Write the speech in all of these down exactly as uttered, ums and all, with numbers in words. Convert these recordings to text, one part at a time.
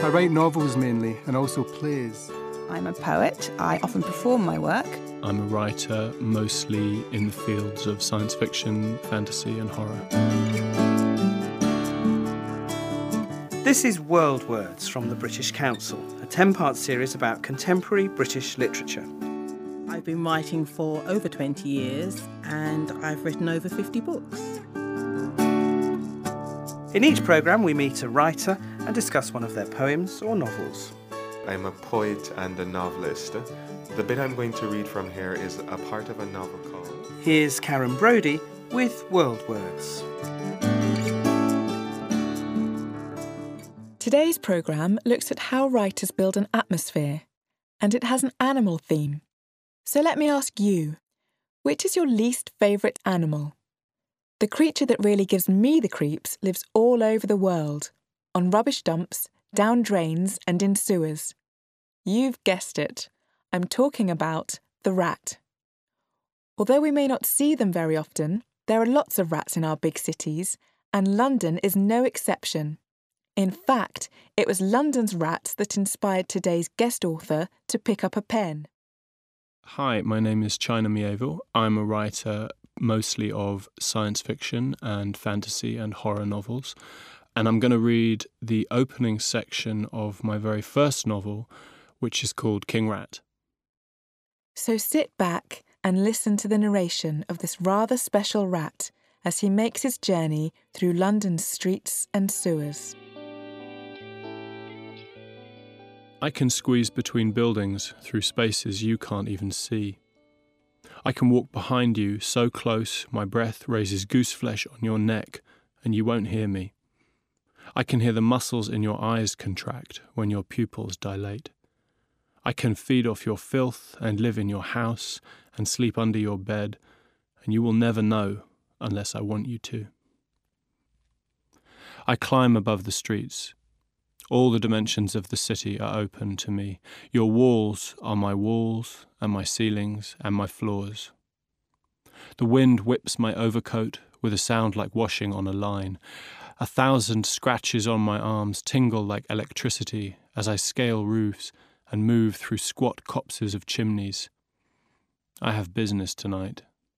I write novels mainly, and also plays. I'm a poet. I often perform my work. I'm a writer, mostly in the fields of science fiction, fantasy and horror. This is World Words from the British Council, a ten-part series about contemporary British literature. I've been writing for over twenty years and I've written over fifty books. In each programme we meet a writer and discuss one of their poems or novels. I'm a poet and a novelist. The bit I'm going to read from here is a part of a novel called... Here's Karen Brodie with World Words. Today's programme looks at how writers build an atmosphere, and it has an animal theme. So let me ask you, which is your least favourite animal? The creature that really gives me the creeps lives all over the world, on rubbish dumps, down drains and in sewers. You've guessed it, I'm talking about the rat. Although we may not see them very often, there are lots of rats in our big cities, and London is no exception. In fact, it was London's rats that inspired today's guest author to pick up a pen. Hi, my name is China Mieville. I'm a writer mostly of science fiction and fantasy and horror novels. And I'm going to read the opening section of my very first novel, which is called King Rat. So sit back and listen to the narration of this rather special rat as he makes his journey through London's streets and sewers. I can squeeze between buildings through spaces you can't even see. I can walk behind you so close my breath raises goose flesh on your neck and you won't hear me. I can hear the muscles in your eyes contract when your pupils dilate. I can feed off your filth and live in your house and sleep under your bed, and you will never know unless I want you to. I climb above the streets. All the dimensions of the city are open to me. Your walls are my walls, and my ceilings, and my floors. The wind whips my overcoat with a sound like washing on a line. A thousand scratches on my arms tingle like electricity as I scale roofs and move through squat copses of chimneys. I have business tonight.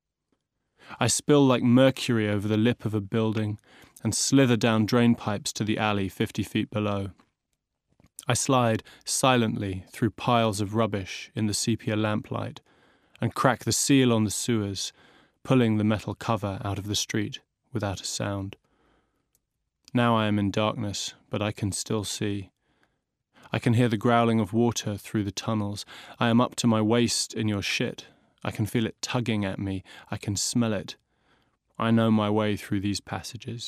I spill like mercury over the lip of a building and slither down drain pipes to the alley fifty feet below. I slide silently through piles of rubbish in the sepia lamplight and crack the seal on the sewers, pulling the metal cover out of the street without a sound. Now I am in darkness, but I can still see. I can hear the growling of water through the tunnels. I am up to my waist in your shit. I can feel it tugging at me. I can smell it. I know my way through these passages.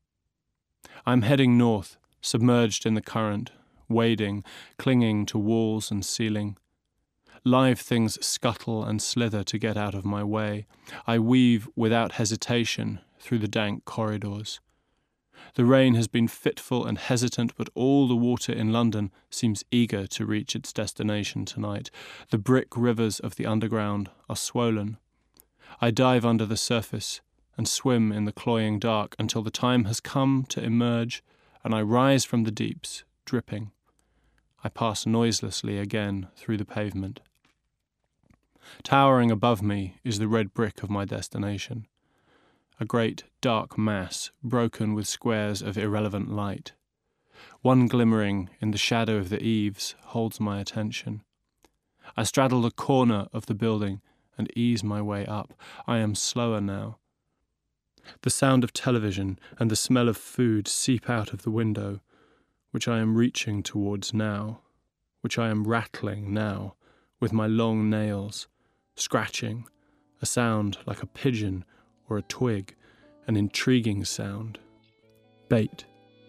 I'm heading north, submerged in the current, wading, clinging to walls and ceiling. Live things scuttle and slither to get out of my way. I weave without hesitation through the dank corridors. The rain has been fitful and hesitant, but all the water in London seems eager to reach its destination tonight. The brick rivers of the underground are swollen. I dive under the surface and swim in the cloying dark until the time has come to emerge, and I rise from the deeps, dripping. I pass noiselessly again through the pavement. Towering above me is the red brick of my destination. A great dark mass, broken with squares of irrelevant light. One glimmering in the shadow of the eaves holds my attention. I straddle the corner of the building and ease my way up. I am slower now. The sound of television and the smell of food seep out of the window, which I am reaching towards now, which I am rattling now, with my long nails, scratching, a sound like a pigeon or a twig, an intriguing sound. Bait.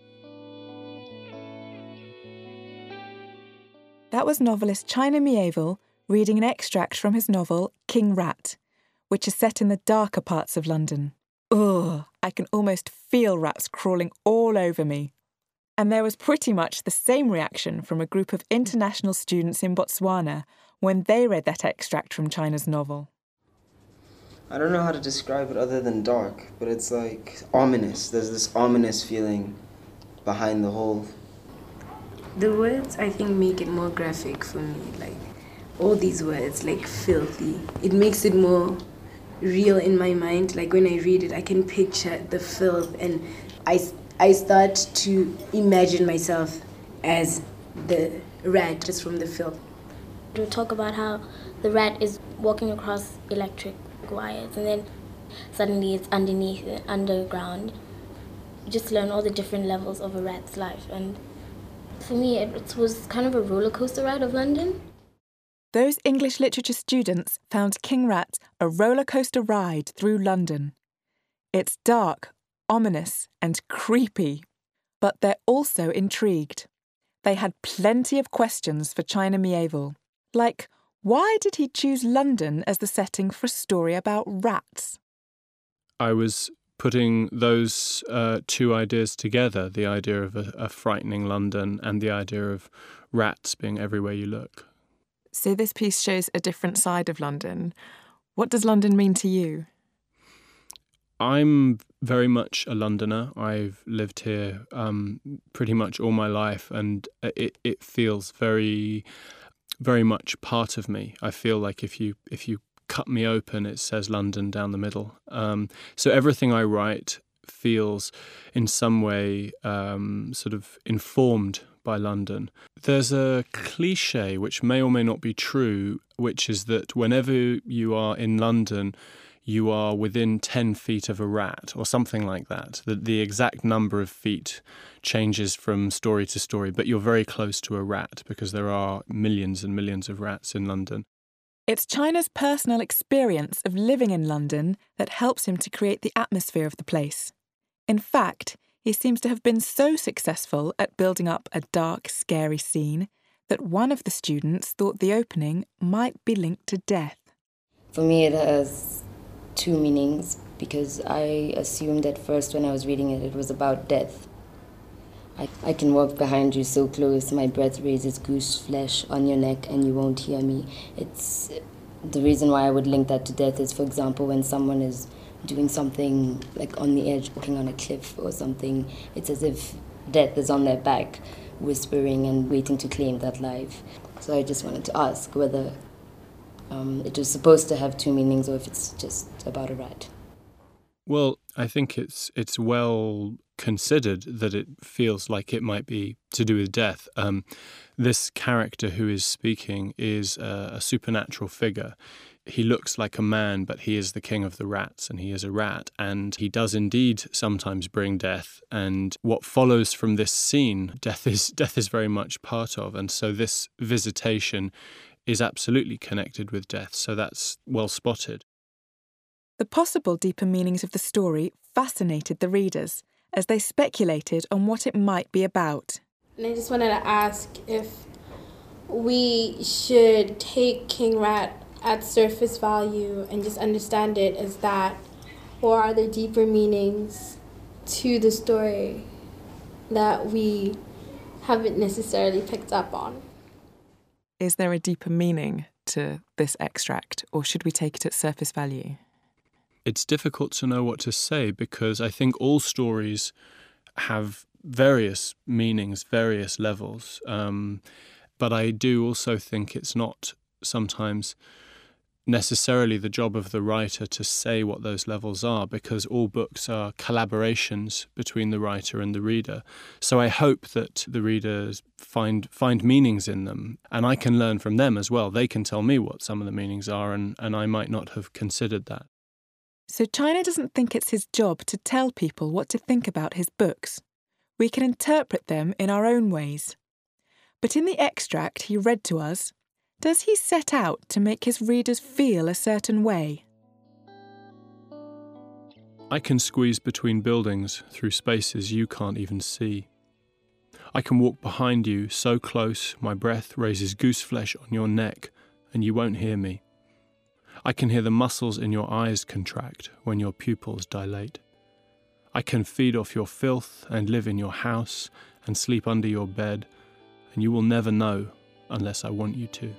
That was novelist China Mieville reading an extract from his novel King Rat, which is set in the darker parts of London. Ugh, I can almost feel rats crawling all over me. And there was pretty much the same reaction from a group of international students in Botswana when they read that extract from China's novel. I don't know how to describe it other than dark, but it's like ominous. There's this ominous feeling behind the whole The words, I think, make it more graphic for me. Like, all these words, like filthy, it makes it more real in my mind. Like, when I read it, I can picture the filth, and I, I start to imagine myself as the rat just from the filth. To talk about how the rat is walking across electric wires, and then suddenly it's underneath, underground. You just learn all the different levels of a rat's life, and for me, it was kind of a roller coaster ride of London. Those English literature students found King Rat a roller coaster ride through London. It's dark, ominous, and creepy, but they're also intrigued. They had plenty of questions for China Mieville, like, why did he choose London as the setting for a story about rats? I was putting those uh, two ideas together, the idea of a, a frightening London and the idea of rats being everywhere you look. So this piece shows a different side of London. What does London mean to you? I'm very much a Londoner. I've lived here um, pretty much all my life, and it, it feels very, very much part of me. I feel like if you if you cut me open, it says London down the middle. Um, so everything I write feels in some way um, sort of informed by London. There's a cliche, which may or may not be true, which is that whenever you are in London, you are within ten feet of a rat, or something like that. The, the exact number of feet changes from story to story, but you're very close to a rat because there are millions and millions of rats in London. It's China's personal experience of living in London that helps him to create the atmosphere of the place. In fact, he seems to have been so successful at building up a dark, scary scene that one of the students thought the opening might be linked to death. For me, it has two meanings, because I assumed at first when I was reading it, it was about death. I, I can walk behind you so close, my breath raises goose flesh on your neck and you won't hear me. It's the reason why I would link that to death is, for example, when someone is doing something like on the edge, walking on a cliff or something, it's as if death is on their back, whispering and waiting to claim that life. So I just wanted to ask whether um, it was supposed to have two meanings or if it's just about a rat. Well, I think it's it's well considered that it feels like it might be to do with death. Um, this character who is speaking is a, a supernatural figure. He looks like a man, but he is the king of the rats, and he is a rat, and he does indeed sometimes bring death. And what follows from this scene, death is death is very much part of, and so this visitation is absolutely connected with death. So that's well spotted. The possible deeper meanings of the story fascinated the readers as they speculated on what it might be about. And I just wanted to ask if we should take King Rat at surface value and just understand it as that, or are there deeper meanings to the story that we haven't necessarily picked up on? Is there a deeper meaning to this extract, or should we take it at surface value? It's difficult to know what to say because I think all stories have various meanings, various levels. Um, but I do also think it's not sometimes necessarily the job of the writer to say what those levels are, because all books are collaborations between the writer and the reader. So I hope that the readers find find meanings in them, and I can learn from them as well. They can tell me what some of the meanings are, and, and I might not have considered that. So China doesn't think it's his job to tell people what to think about his books. We can interpret them in our own ways. But in the extract he read to us, does he set out to make his readers feel a certain way? I can squeeze between buildings through spaces you can't even see. I can walk behind you so close my breath raises goose flesh on your neck and you won't hear me. I can hear the muscles in your eyes contract when your pupils dilate. I can feed off your filth and live in your house and sleep under your bed, and you will never know unless I want you to.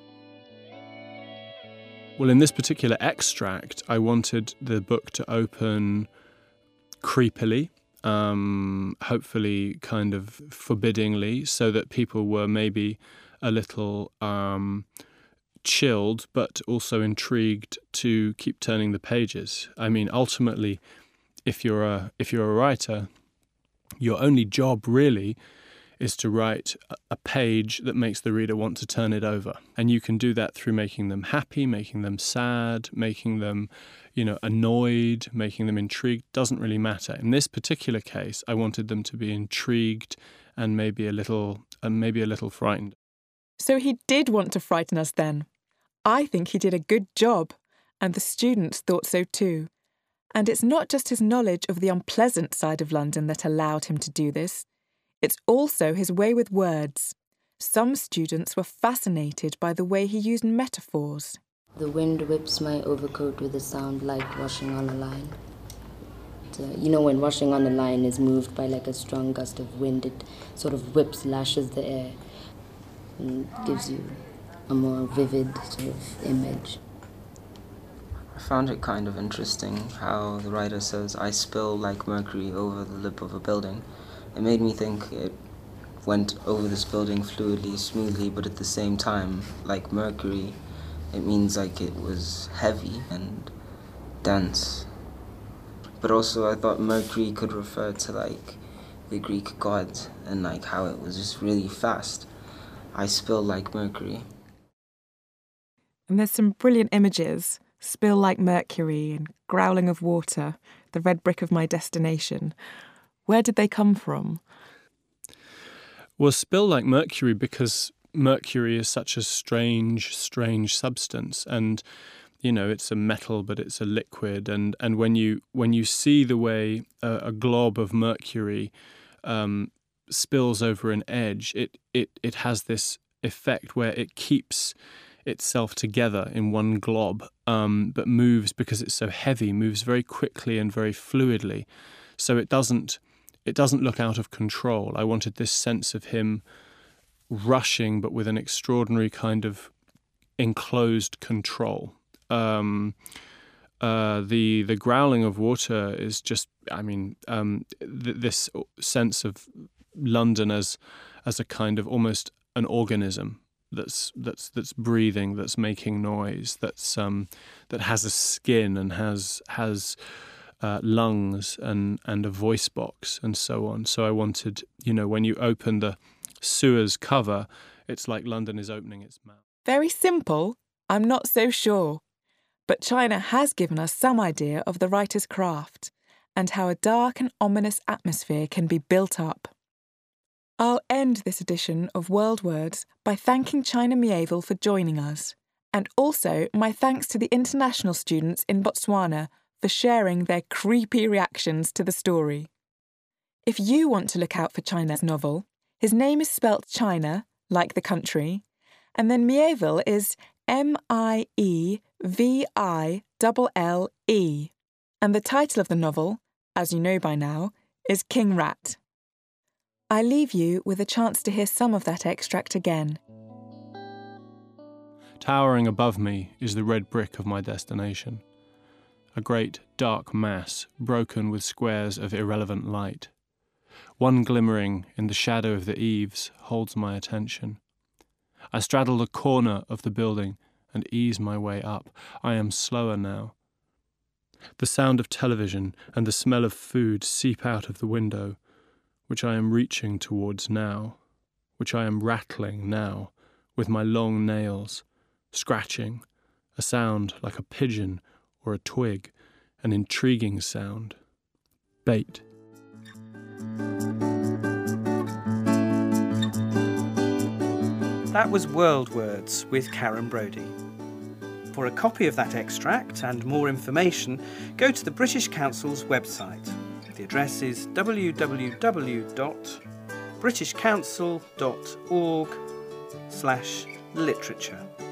Well, in this particular extract, I wanted the book to open creepily, um, hopefully kind of forbiddingly, so that people were maybe a little um, chilled, but also intrigued to keep turning the pages. I mean, ultimately, if you're a if you're a writer, your only job really is to write a page that makes the reader want to turn it over. And you can do that through making them happy, making them sad, making them, you know, annoyed, making them intrigued. Doesn't really matter. In this particular case, I wanted them to be intrigued and maybe a little, and maybe a little frightened. So he did want to frighten us then. I think he did a good job, and the students thought so too. And it's not just his knowledge of the unpleasant side of London that allowed him to do this. It's also his way with words. Some students were fascinated by the way he used metaphors. The wind whips my overcoat with a sound like washing on a line. So, you know, when washing on a line is moved by like a strong gust of wind, it sort of whips, lashes the air, and gives you a more vivid sort of image. I found it kind of interesting how the writer says, "I spill like mercury over the lip of a building." It made me think it went over this building fluidly, smoothly, but at the same time, like mercury, it means like it was heavy and dense. But also I thought mercury could refer to like the Greek god and like how it was just really fast. I spill like mercury. And there's some brilliant images. Spill like mercury and growling of water, the red brick of my destination. Where did they come from? Well, spill like mercury because mercury is such a strange, strange substance. And, you know, it's a metal, but it's a liquid. And, and when you when you see the way a, a glob of mercury um, spills over an edge, it, it, it has this effect where it keeps itself together in one glob, um, but moves, because it's so heavy, moves very quickly and very fluidly. So it doesn't it doesn't look out of control. I wanted this sense of him rushing, but with an extraordinary kind of enclosed control. Um, uh, the the growling of water is just, I mean, um, th- this sense of London as as a kind of almost an organism that's that's that's breathing, that's making noise, that's um, that has a skin and has has uh, lungs and and a voice box and so on. So I wanted, you know, when you open the Suez cover, it's like London is opening its mouth. Very simple, I'm not so sure. But China has given us some idea of the writer's craft and how a dark and ominous atmosphere can be built up. I'll end this edition of World Words by thanking China Mieville for joining us, and also my thanks to the international students in Botswana for sharing their creepy reactions to the story. If you want to look out for China's novel, his name is spelt China, like the country, and then Mieville is M I E V I L L E, and the title of the novel, as you know by now, is King Rat. I leave you with a chance to hear some of that extract again. Towering above me is the red brick of my destination, a great dark mass broken with squares of irrelevant light. One glimmering in the shadow of the eaves holds my attention. I straddle the corner of the building and ease my way up. I am slower now. The sound of television and the smell of food seep out of the window, which I am reaching towards now, which I am rattling now with my long nails, scratching, a sound like a pigeon or a twig, an intriguing sound. Bait. That was World Words with Karen Brodie. For a copy of that extract and more information, go to the British Council's website. The address is w w w dot british council dot org slash literature.